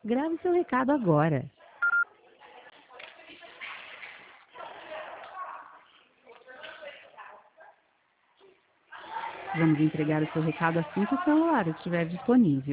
Grave seu recado agora. Vamos entregar o seu recado assim que o celular estiver disponível.